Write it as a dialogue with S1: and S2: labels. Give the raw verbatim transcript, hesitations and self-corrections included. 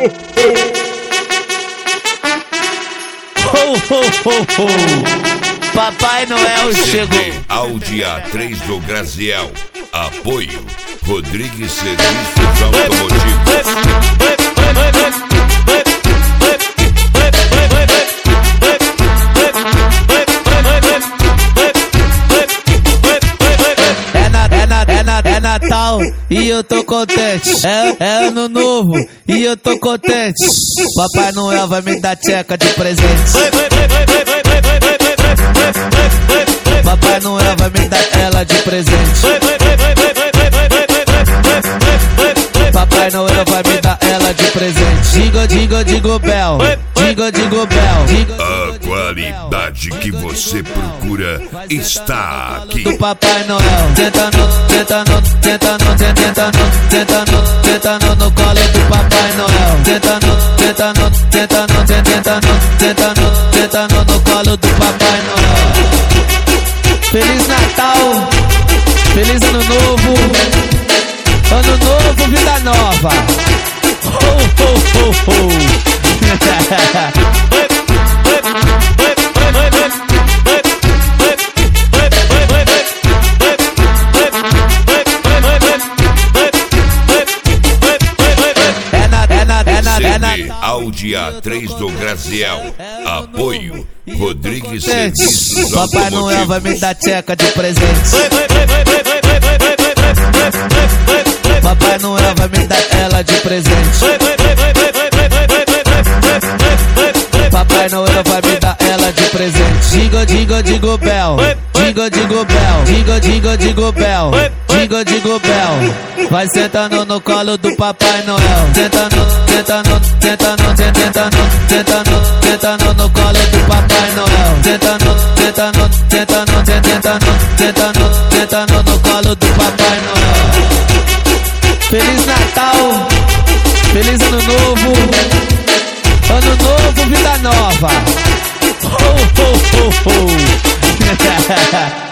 S1: Ho, ho, ho, ho. Papai Noel chegou.
S2: Ao dia três do Graziel. Apoio Rodrigues Serviços Automotivos.
S1: É Natal e eu tô contente. É, é ano novo e eu tô contente. Papai Noel vai me dar tcheca de presente. Papai Noel vai me dar ela de presente. Papai Noel vai me dar ela de presente. Digo, digo, digo, Bel. Digo, digo, Bel.
S2: A qualidade que você procura está aqui.
S1: Do Papai Noel. Tentando, tentando, tentando, tentando, tentando, tentando no colo do Papai Noel. Tentando, tentando, tentando, tentando, tentando, tentando no colo do Papai Noel. Feliz Natal, feliz Ano Novo, Ano Novo, vida nova. Ho, ho, ho, ho.
S2: Ao dia três do Graziel. Apoio Rodrigues Serviços
S1: Papai Noel vai me dar tcheca de presente. Papai Noel vai me dar ela de presente. Papai Noel vai me dar ela de presente. Digo, digo, digo, Bel. Digo, digo, Bel. Digo, digo, digo, Bel. Digo, digo, Bel. Vai sentando no colo do Papai Noel. Tentando, tentando, tentando, tentando, tentando, tentando no colo do Papai Noel. Tentando, tentando, tentando, tentando, tentando, tentando no colo do Papai Noel. Feliz Natal, feliz Ano Novo, Ano Novo, vida nova. Ho, ho, ho, ho.